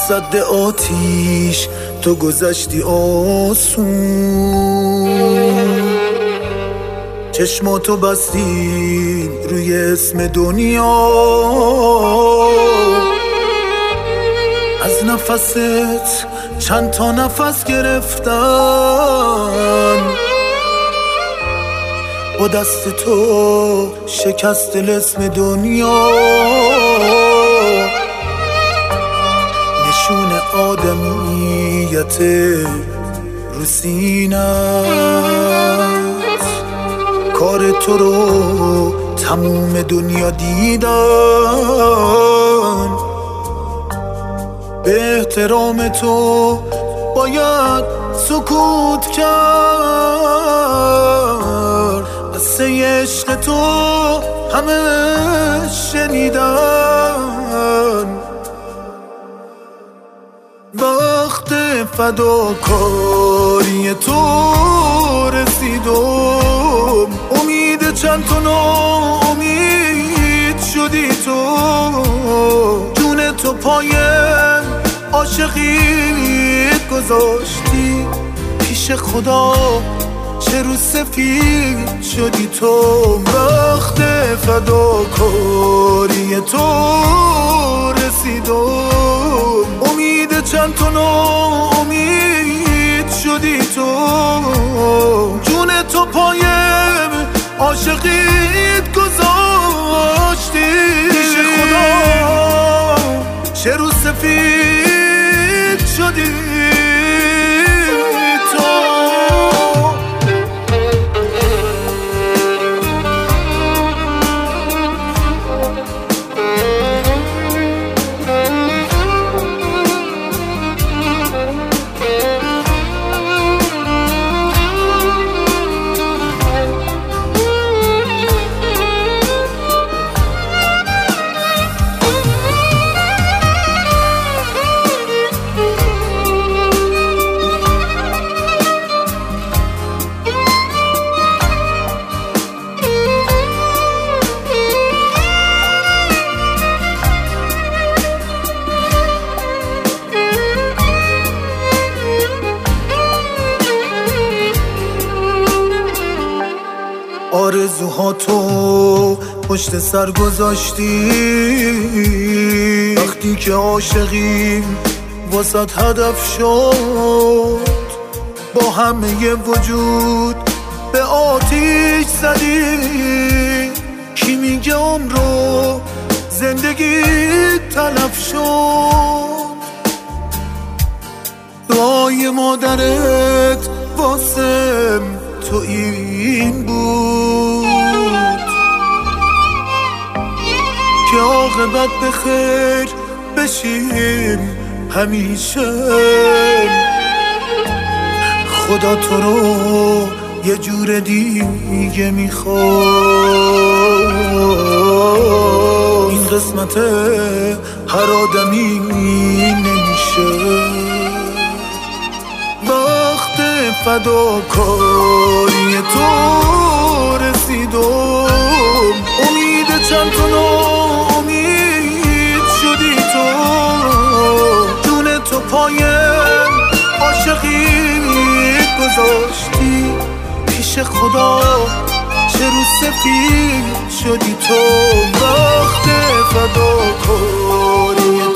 صد آتیش تو گذشتی آسون، چشماتو بستی روی اسم دنیا، از نفست چند تا نفس گرفتن، با دست تو شکست اسم دنیا، نشون آدمیت رو سینت، کار تو رو تموم دنیا دیدن، به احترام تو باید سکوت کرد، قصه عشق تو همه شنیدن، وقت فداکاری تو رسیدم، امید چند تا ناامید شدی تو، جون تو پای عاشقیت گذاشتی، پیش خدا چه رو سفید شدی تو، وقت فداکاری تو رسیدم، امید چند تا ناامید شدی تو، جون تو پای عاشقیت گذاشتی، پیش خدا چه رو سفید شدی تو. آرزوهاتو پشت سر گذاشتی، وقتی که عاشقی واسط هدف شد، با همه وجود به آتیش زدی، کی میگه عمرو زندگی تلف شد، دعای مادرت واسم تو این بود که عاقبت به خیر بشیم همیشه، خدا تو رو یه جور دیگه میخواد، این قسمت هر آدمی نمیشه، وقت فداکاری تو رسیدم، امید چند تا ناامید شدی تو، جون تو پای عاشقیت گذاشتی، پیش خدا چه رو سفید شدی تو، وقت فداکاری